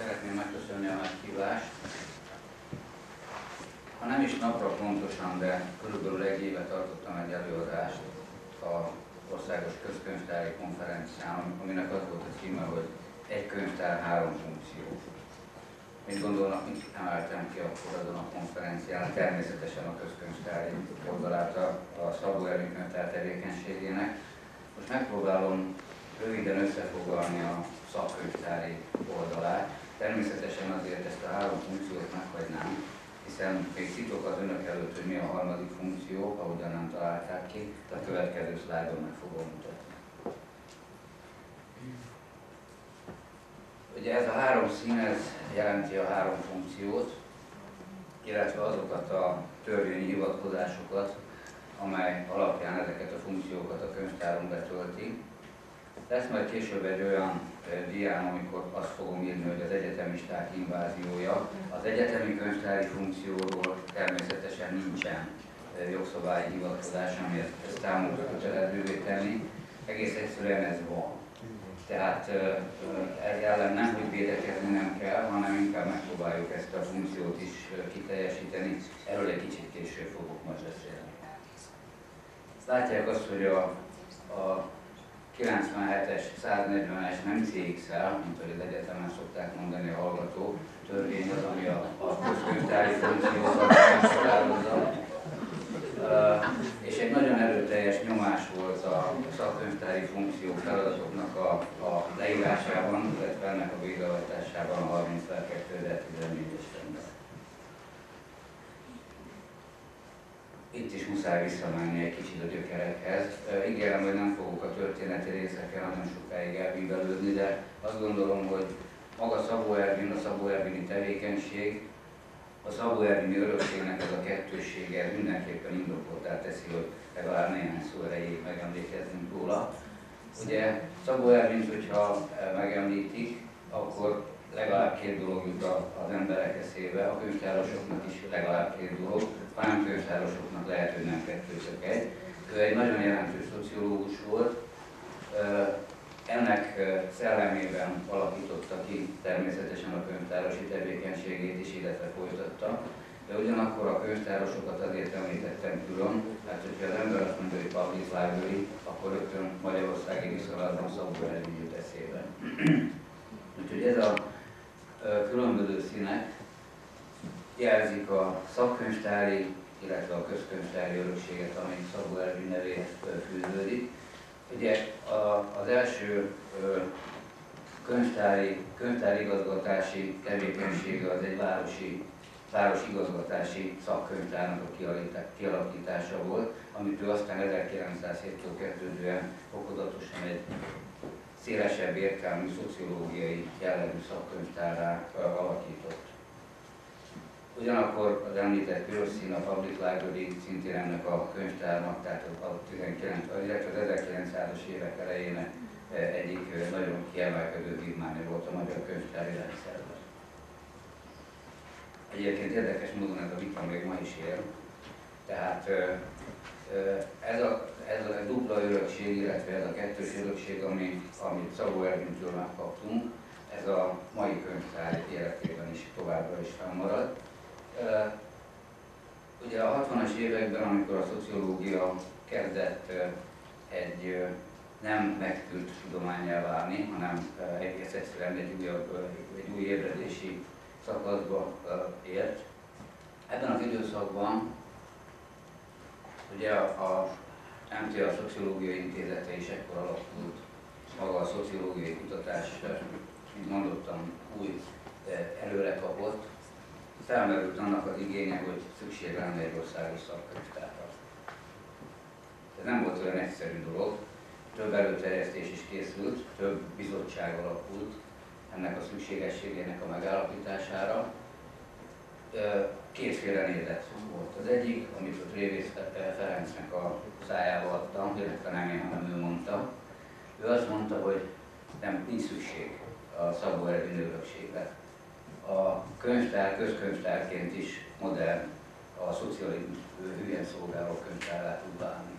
szeretném megköszönni a meghívást. Ha nem is napra pontosan, de körülbelül egy éve tartottam egy előadást az Országos Közkönyvtári Konferencián, aminek az volt a címe, hogy egy könyvtár, 3 funkció. Mit gondolnak, mit emeltem ki akkor azon a konferencián? Természetesen a közkönyvtári oldalát a Szabó Ervin könyvtár tevékenységének. Most megpróbálom röviden összefoglalni a szakkönyvtári oldalát. Természetesen azért ezt a 3 funkciót meghagynám, hiszen még titok az önök előtt, hogy mi a harmadik funkció, ahogyan nem találták ki, de a következő szlájdon meg fogom mutatni. Ugye ez a 3 szín, ez jelenti a 3 funkciót, illetve azokat a törvényi hivatkozásokat, amely alapján ezeket a funkciókat a könyvtáron betölti. Lesz majd később egy olyan diám, amikor azt fogom írni, hogy az egyetemisták inváziója. Az egyetemi könyvtári funkcióról természetesen nincsen jogszabályi hivatkozás, amiért ezt számukra kötelezővé tenni. Egész egyszerűen ez van. Tehát ez ellen nem, hogy védekezni nem kell, hanem inkább megpróbáljuk ezt a funkciót is kiteljesíteni. Erről egy kicsit később fogok majd beszélni. Látják azt, hogy a 97-es, 140-es nem CX-el, mint hogy az egyetemen szokták mondani a hallgató, törvény az, ami a közkönyvtári funkciókat meghatározza. És egy nagyon erőteljes nyomás volt a szakkönyvtári funkció feladatoknak a leírásában, illetve ennek a végrehajtásában a 30/2014-es rendben. Itt is muszáj visszamenni egy kicsit a gyökerekhez. Ígérem, hogy nem fogok a történeti részekkel nagyon sokáig elbívelődni, de azt gondolom, hogy maga Szabó Ervin, a Szabó Ervini tevékenység, a Szabó Ervini örökségnek ez a kettőssége mindenképpen indokoltá teszi, hogy legalább néhány szó erejéig megemlékezzünk róla. Ugye Szabó Ervint, hogyha megemlítik, akkor legalább 2 dolog jut az emberek eszébe, a könyvtárosoknak is legalább 2 dolog, ha nem könyvtárosoknak lehet, hogy nem 2, csak 1. Ő egy nagyon jelentős szociológus volt, ennek szellemében alakította ki természetesen a könyvtárosi tevékenységét is, illetve folytatta. De ugyanakkor a könyvtárosokat azért említettem külön, mert hogyha az ember azt mondja, hogy public library, akkor rögtön magyarországi viszonylatban Szabó Ervin jut eszébe. Úgyhogy ez a különböző színek jelzik a szakkönyvtári, illetve a közkönyvtári örökséget, amely Szabó Ervin nevéhez fűződik. Ugye az első könyvtári igazgatási tevékenysége az egy városigazgatási szakkönyvtárnak a kialakítása volt, amit ő aztán 1907-től kezdődően fokozatosan egy szélesebb értelmű szociológiai jellegű szakkönyvtárrá alakított. Ugyanakkor az említett piros szín, a Public Library szintén ennek a könyvtárnak, tehát az 1900-as évek elején egyik nagyon kiemelkedő vívmánya volt a magyar könyvtári rendszerben. Egyébként érdekes módon ez a vita még ma is él. Tehát ez a dupla örökség, illetve ez a kettős örökség, amit Szabó Ervintől megkaptunk, ez a mai könyvtár életében is továbbra is fennmarad. Ugye a 60-as években, amikor a szociológia kezdett egy nem megküld tudománnyá válni, hanem egész egyszerűen egy új ébredési szakaszba ért. Ebben az időszakban ugye a MTA Szociológiai Intézete is ekkor alakult, maga a szociológiai kutatás, mint mondottam, új előre kapott. Felmerült annak az igénye, hogy szükség lenne egy országos szakkönyvtárra. Ez nem volt olyan egyszerű dolog, több előterjesztés is készült, több bizottság alakult ennek a szükségességének a megállapítására. Kétféle nézet volt. Az egyik, amit a Révész Ferencnek a szájába adtam, illetve nem én, hanem ő mondta. Ő azt mondta, hogy nincs szükség a Szabó Ervin örökségre. A könyvtár közkönyvtárként is modern, a szocializmus hülyen szolgáló könyvtárrá tud válni.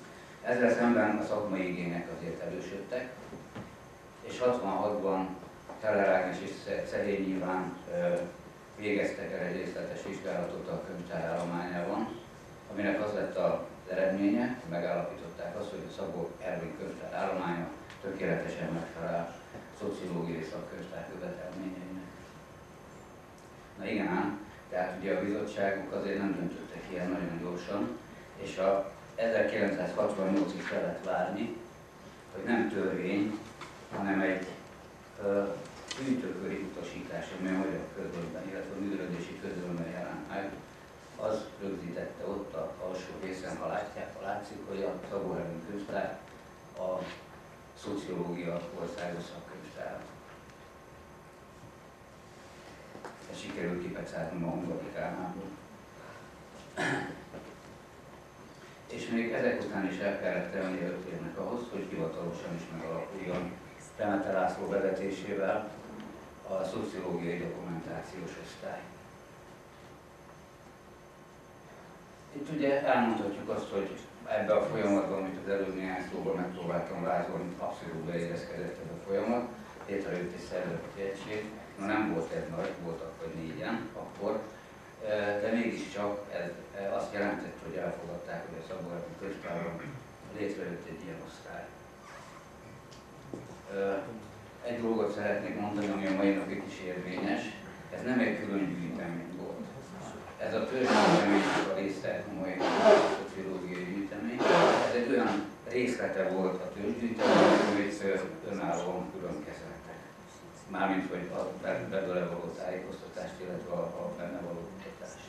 Ezzel szemben a szakmai igények azért erősödtek, és 66-ban Teller Ágnes és Szerény Iván végeztek el egy részletes vizsgálatot a könyvtár állományában, aminek az lett az eredménye, hogy megállapították azt, hogy a Szabó Ervin könyvtár állománya tökéletesen megfelel szociológiai szakkönyvtár követelményeinek. Na igen ám, tehát ugye a bizottságok azért nem döntöttek ilyen nagyon gyorsan, és a 1968-ig kellett várni, hogy nem törvény, hanem egy gyűjtőköri utasítás, ami a magyar közlönyben, illetve a művelődési közlönyben jelent meg, az rögzítette ott a alsó részen, ha látják, ha látszik, hogy a Szabó Ervin könyvtár a szociológia országos szakkönyvtár. Ezt sikerült kipecálni a Hungarikálnából. És még ezek után is el kellett tenni 5 évnek ahhoz, hogy hivatalosan is megalakuljon Remete László vezetésével a szociológiai dokumentációs osztály. Itt ugye elmondhatjuk azt, hogy ebbe a folyamatban, amit az előbb néhány szóban megpróbáltam vázolni, abszolút beérezkedett ez a folyamat, létrejött egy szervezeti egység, ma nem volt ez nagy, voltak vagy 4-en akkor, de mégiscsak ez azt jelentett, hogy elfogadták, hogy a Szabó Ervin könyvtárban létrejött egy ilyen osztály. Egy dolgot szeretnék mondani, ami a mai napig is érvényes, ez nem egy külön gyűjtemény volt. Ez a törzsgyűjteménynek a része, a mai szociológiai gyűjtemény, ez egy olyan részlete volt a törzsgyűjteménynek, amit önállóan külön kezeltek. Mármint, hogy a belőle való tájékoztatást, illetve a benne való kutatást.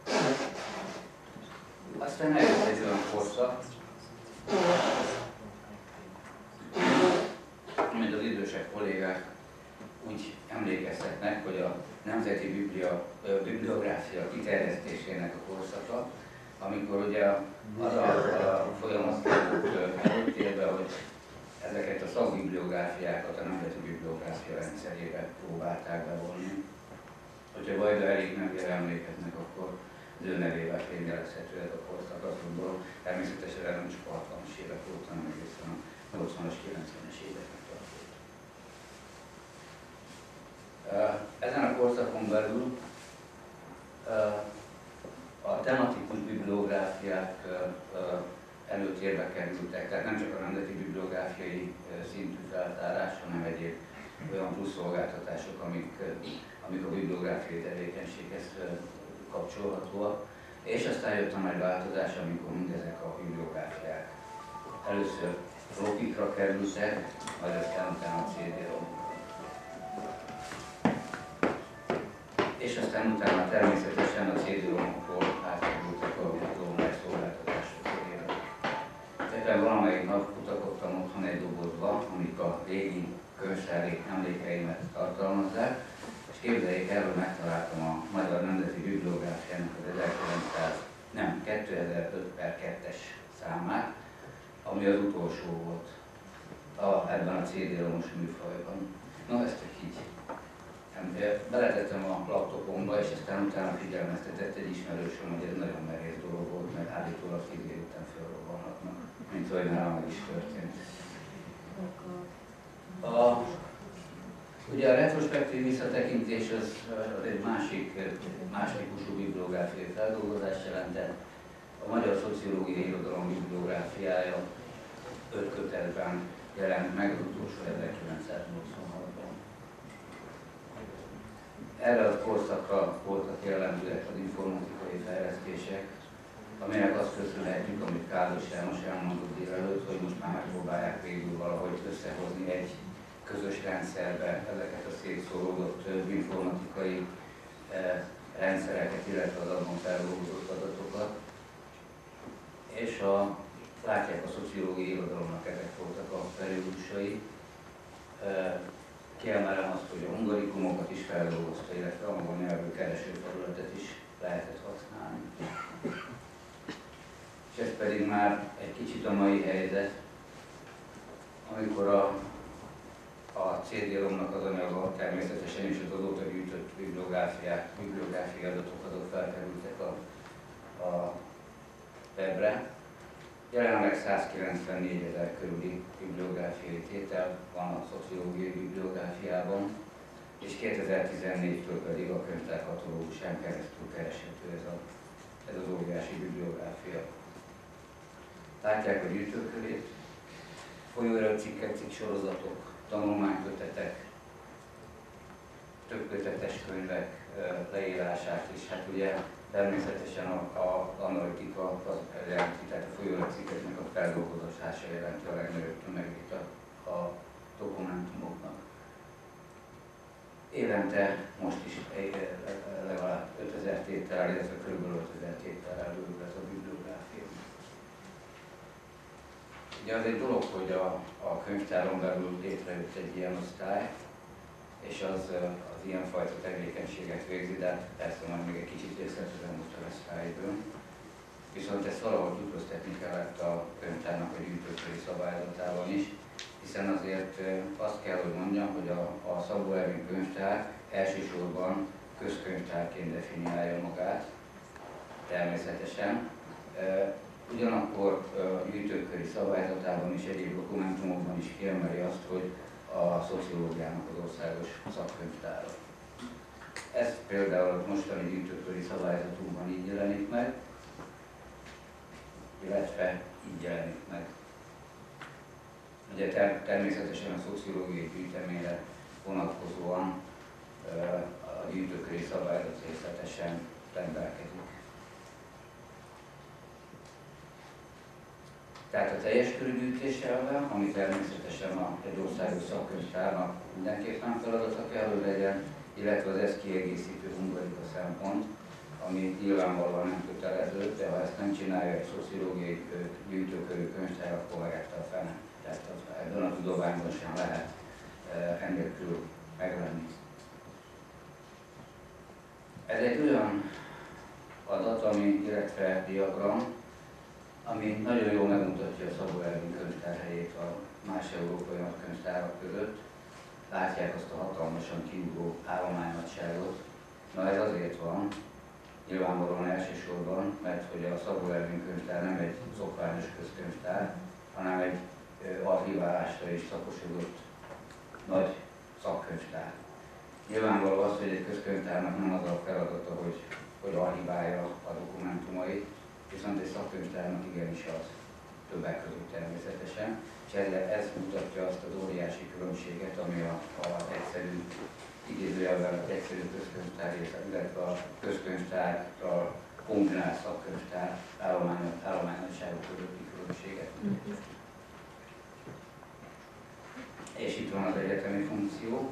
Aztán eljött egy olyan korszak, amit az idősebb kollégák úgy emlékeztetnek, hogy a Nemzeti Bibliográfia kiterjesztésének a korszaka, amikor ugye az a folyamat került előtérbe, hogy ezeket a szakbibliográfiákat a Nemzeti Bibliográfia rendszerébe próbálták bevonni. Hogyha Vajda Erik nevére emlékeznek, akkor az ő nevével fényjelezhető ez a korszak, azt gondolom, természetesen nem csak a 60-as évek óta, hanem egészen a 80-as, 90-es éveknek tartott. Ezen a korszakon belül a tematikus bibliográfiák előtérbe kerültek, tehát nem csak a nemzeti bibliográfiai szintű feltárás, hanem egyéb olyan plusz szolgáltatások, amik a bibliográfiai tevékenységhez kapcsolhatóak. És aztán jött a nagy változás, amikor mindezek a bibliográfiák először flopikra kerültek, majd aztán utána a CD-romra. És aztán utána természetesen a CD-romokról átkerültek a online szolgáltatások körére. Ebben valamelyik nap kutakodtam otthon egy dobozba, amik a régi könyvtári emlékeimet tartalmazzák, és képzeljék el, hogy megtaláltam a Magyar Nemzeti Bibliográfiának az 2005/2-es számát, ami az utolsó volt ebben a CD-romos műfajban. Na, ezt így beletettem a laptopomba, és aztán utána figyelmeztetett egy ismerősöm, hogy ez nagyon nehéz dolog volt, mert állítólag 10 év után felrobbanhatnak, mint ahogy nálam meg is történt. Ugye a retrospektív visszatekintés az egy más típusú bibliográfiai feldolgozást jelentett. A Magyar Szociológiai Irodalom bibliográfiája 5 kötetben jelent meg, az utolsó 1986-ban. Erre a korszakra voltak jellemzőek az informatikai fejlesztések, aminek azt köszönhetjük, amit Káros János elmondott délelőtt, hogy most már megpróbálják végül valahogy összehozni egy közös rendszerbe ezeket a szétszóródott informatikai rendszereket, illetve az abban feldolgozott adatokat. És látják, a szociológiai irodalomnak ezek voltak a periódusai. Kiemelem azt, hogy a hungarikumokat is feldolgozta, illetve a angol nyelvű keresőfelületet is lehetett használni. És ez pedig már egy kicsit a mai helyzet, amikor a CD-romnak az anyaga természetesen is az azóta gyűjtött bibliográfiai adatok azok felkerültek a webre. Jelenleg 194 000 körüli bibliográfiai tétel van a szociológiai bibliográfiában, és 2014-től pedig a könyvtár katalógusán keresztül kereshető ez az óriási bibliográfia. Látják a gyűjtőkörét, folyóiratcikkek, cikksorozatok, tanulmánykötetek, több kötetes könyvek leírását is, hát ugye természetesen a analitika, tehát a folyóiratcikkeknek a feldolgozása jelenti a legnagyobb tömegét a dokumentumoknak. Évente most is legalább 5000 tétel, illetve kb. 5000 tétellel bővül ez a bibliográfia. Ugye az egy dolog, hogy a könyvtáron belül létrejött egy ilyen osztály, és az ilyenfajta tevékenységet végzi, de hát persze majd még egy kicsit részletesen most a vesztályból. Viszont ezt valahogy tükröztetni kellett a könyvtárnak a gyűjtőköri szabályzatában is, hiszen azért azt kell, hogy mondjam, hogy a Szabó Ervin könyvtár elsősorban közkönyvtárként definiálja magát, természetesen. Ugyanakkor a gyűjtőköri szabályzatában és egyéb dokumentumokban is kiemeli azt, hogy a szociológiának az országos szakkönyvtára. Ez például a mostani gyűjtőköri szabályzatunkban így jelenik meg, illetve így jelenik meg. Ugye természetesen a szociológiai gyűjteményre vonatkozóan a gyűjtőköri szabályzat részletesen rendelkezik. Tehát a teljes körű gyűjtés elve, ami természetesen egy országos szakkönyvtárnak mindenképpen feladata kell, hogy legyen, illetve az ezt kiegészítő hungarika szempont, ami nyilvánvalóan nem kötelező, de ha ezt nem csinálja egy szociológiai gyűjtőkörű könyvtár, akkor megette a fene. Tehát ebben a tudományban sem lehet ennélkül meglenni. Ez egy olyan adat, illetve diagram, ami nagyon jól megmutatja a Szabó Ervin könyvtár helyét a más európai nagykönyvtárak között. Látják azt a hatalmasan kiugró állománynagyságot. Na ez azért van, nyilvánvalóan elsősorban, mert hogy a Szabó Ervin könyvtár nem egy szokványos közkönyvtár, hanem egy archiválásra is szakosodott nagy szakkönyvtár. Nyilvánvaló az, hogy egy közkönyvtárnak nem az a feladata, hogy archiválja a dokumentumait, viszont egy szakkönyvtárnak igenis az, többek között természetesen, és ez mutatja azt az óriási különbséget, ami az egyszerű, idézőjelben az egyszerű közkönyvtár, illetve a közkönyvtárral kombinált szakkönyvtár állománynagyságok közötti különbséget mutatja. És itt van az egyetemi funkció.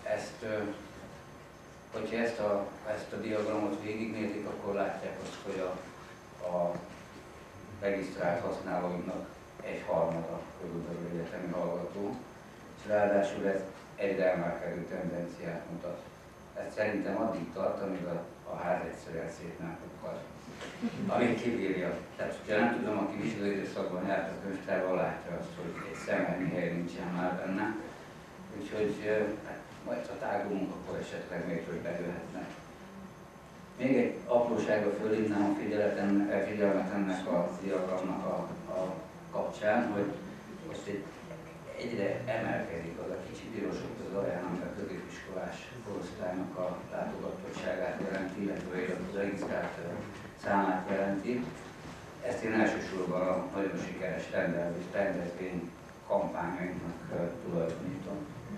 Hogyha ezt a diagramot végignézik, akkor látják azt, hogy a regisztrált használóinak egyharmada körülbelül egyetemi hallgató, és ráadásul ez egyre emelkedő tendenciát mutat. Ez szerintem addig tart, amíg a ház egyszerűen szét nem pukkad. Amíg kibírja. Tehát, hogyha nem tudom, aki vizsgálóidőszakban járt a könyvtárban, látja azt, hogy egy szemelni hely nincsen már benne. Úgyhogy majd ha tágulunk, akkor esetleg még többen jöhetnek. Még egy apróságra fölhívnám a figyelmet ennek a diagramnak a kapcsán, hogy most egyre emelkedik az a kicsi pirosok az alján, ami a középiskolás korosztálynak a látogatottságát jelenti, illetve az regisztrált számát jelenti. Ezt én elsősorban a nagyon sikeres rendezvény kampányainknak tulajdonítom.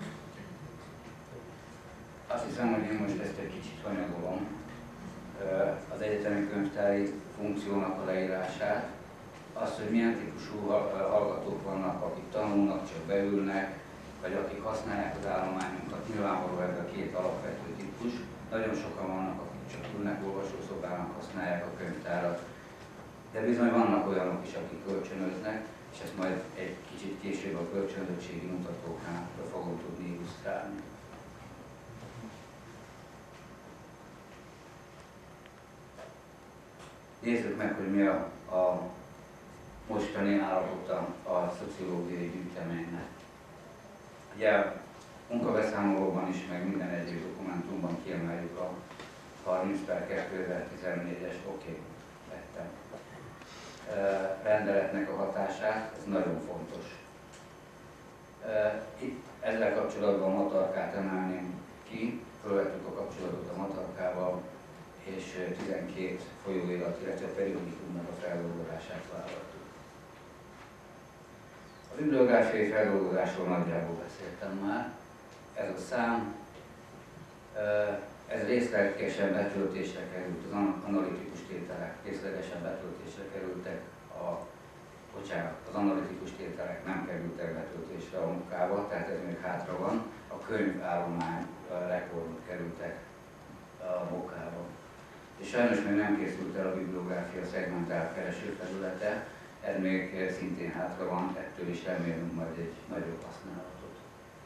Azt hiszem, hogy én most ezt egy kicsit hanyagolom, az egyetemi könyvtári funkciónak a leírását, azt, hogy milyen típusú hallgatók vannak, akik tanulnak, csak beülnek, vagy akik használják az állományunkat. Nyilvánvaló ez a két alapvető típus. Nagyon sokan vannak, akik csak ülnek, olvasószobának használják a könyvtárat, de bizony vannak olyanok is, akik kölcsönöznek, és ezt majd egy kicsit később a kölcsönzöttségi mutatóknál fogom tudni illusztrálni. Nézzük meg, hogy mi a mostani állapota a szociológiai gyűjteménynek. Ugye a munkabeszámolóban is, meg minden egyéb dokumentumban kiemeljük a 30/2014-es vettem rendeletnek a hatását, ez nagyon fontos. Itt ezzel kapcsolatban Matarkát emelném ki, és 12 folyóirat, illetve a periódikumnak a feldolgozását vállaltuk. A bibliográfiai feldolgozásról nagyjából beszéltem már. Ez a szám, ez részlegesen betöltésre került, az analitikus tételek részlegesen betöltésre kerültek, az analitikus tételek nem kerültek betöltésre a munkába, tehát ez még hátra van. A könyvállomány rekordok kerültek a munkába. És sajnos még nem készült el a bibliográfia szegmentált keresőfelülete, ez még szintén hátra van, ettől is remélünk majd egy nagyobb használatot.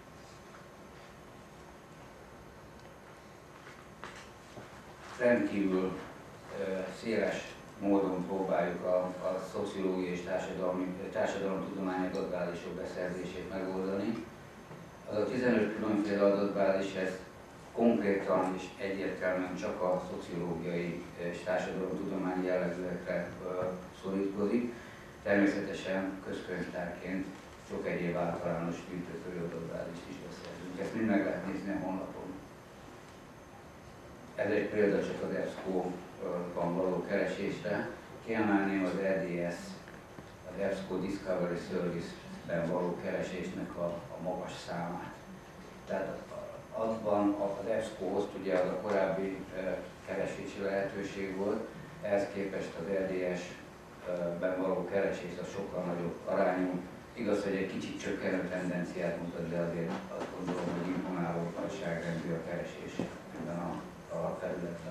Rendkívül széles módon próbáljuk a szociológiai és társadalomtudományi adatbázisok beszerzését megoldani. Az a 15 különféle adatbázis, ez konkrétan és egyértelműen csak a szociológiai és társadalomtudományi jellegűekre szorítkozik. Természetesen közkönyvtárként sok egyéb általános gyűjtőkörű adatbázist is beszerzünk. Ezt mind meg lehet nézni a honlapon. Ez egy példa csak az EBSCO-ban való keresésre. Kiemelném az EDS, az EBSCO Discovery Service-ben való keresésnek a magas számát. Tehát azban az EBSCO-hoz ugye az a korábbi keresési lehetőség volt, ehhez képest az EDS-ben való keresés az sokkal nagyobb arányú. Igaz, hogy egy kicsit csökkenő tendenciát mutat, de azért azt gondolom, hogy imponáló nagyságrendű a keresés ebben a felületben.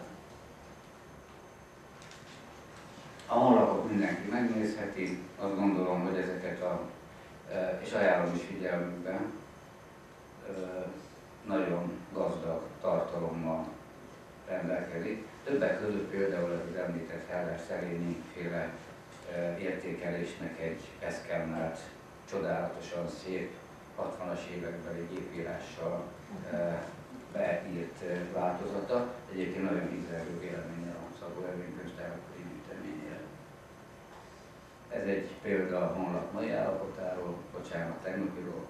A honlapot mindenki megnézheti, azt gondolom, hogy ezeket és ajánlom is figyelmükben, nagyon gazdag tartalommal rendelkezik. Többek között például az említett Heller-Szerényi féle értékelésnek egy eszkennelt, csodálatosan szép 60-as évekbeli gépírással beírt változata. Egyébként nagyon ízlelő véleménye a Szabó Ervin könyvtárak gyűjteményére. Ez egy példa a honlap mai állapotáról, bocsánat, tegnapiról.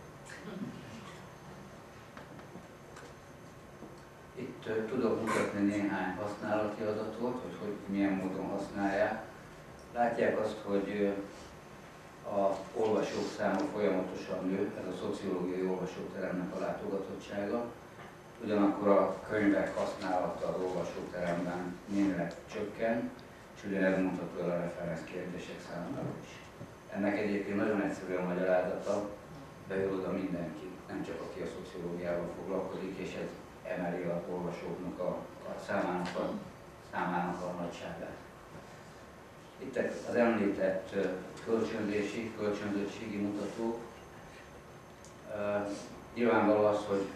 Itt tudok mutatni néhány használati adatot, hogy milyen módon használják. Látják azt, hogy a olvasók száma folyamatosan nő, ez a szociológiai olvasóteremnek a látogatottsága. Ugyanakkor a könyvek használata az olvasóteremben némileg csökken, és ugyanez mondható el a referenc kérdések számára is. Ennek egyébként nagyon egyszerű a magyarázata, beül oda mindenki, nem csak aki a szociológiával foglalkozik, és ez emeli az olvasóknak a számának a nagyságát. Itt az említett kölcsönzöttségi mutatók. Nyilvánvaló az, hogy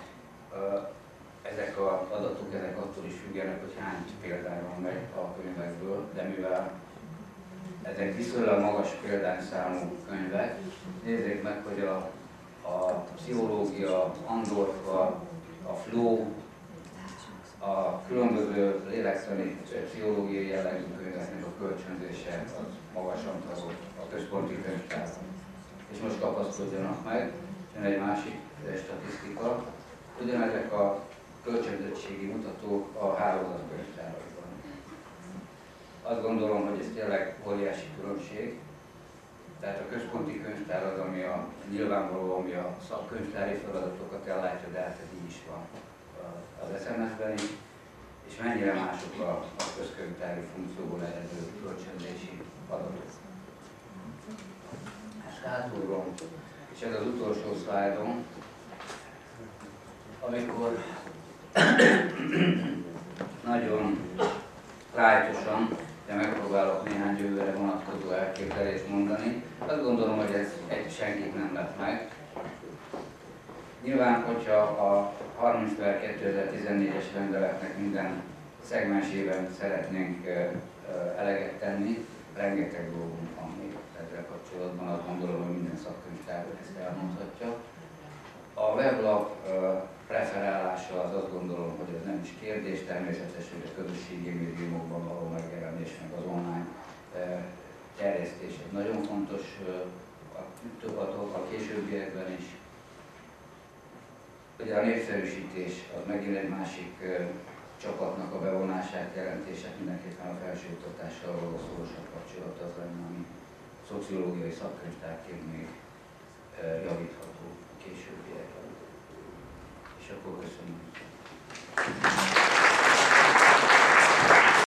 ezek az adatok attól is függenek, hogy hány példány van meg a könyvekből, de mivel ezek viszonylag magas példányszámú könyvek, nézzék meg, hogy a pszichológia, Andorfa, a flow, a különböző lélektani pszichológiai jellegű könyveknek a kölcsönzése az magasan tagolt a központi könyvtárban. És most kapaszkodjanak meg, jön egy másik statisztika, ugyanezek a kölcsönzöttségi mutatók a hálózatkönyvtárakban. Azt gondolom, hogy ez tényleg óriási különbség. Tehát a központi könyvtár az, ami nyilvánvaló, ami a szakkönyvtári feladatokat ellátja, de hát ez így is van az SMS-ben is, és mennyire mások a közkönyvtári funkcióból eredő kölcsönzési adatok. Ezt hátulról, és ez az utolsó szlájdom, amikor nagyon lájtosan, de megpróbálok néhány jövőre vonatkozó elképzelést mondani. Azt gondolom, hogy ez senkit nem lett meg. Nyilván, hogyha a 30/2014-es rendeletnek minden szegmensében szeretnénk eleget tenni, rengeteg dolgunk van még ezzel kapcsolatban, azt gondolom, hogy minden szakkönyvtár ezt elmondhatja. A weblap preferálása az azt gondolom, hogy ez nem is kérdés, természetes, hogy a közösségi médiumokban való megjelenés, meg az online terjesztés egy nagyon fontos a későbbiekben is. Ugye a népszerűsítés az megint egy másik csapatnak a bevonását jelentések mindenképpen a felsőoktatással való szorosabb kapcsolat az lenne, ami szociológiai szakkönyvtárként még javítható a későbbiekben. És akkor köszönöm.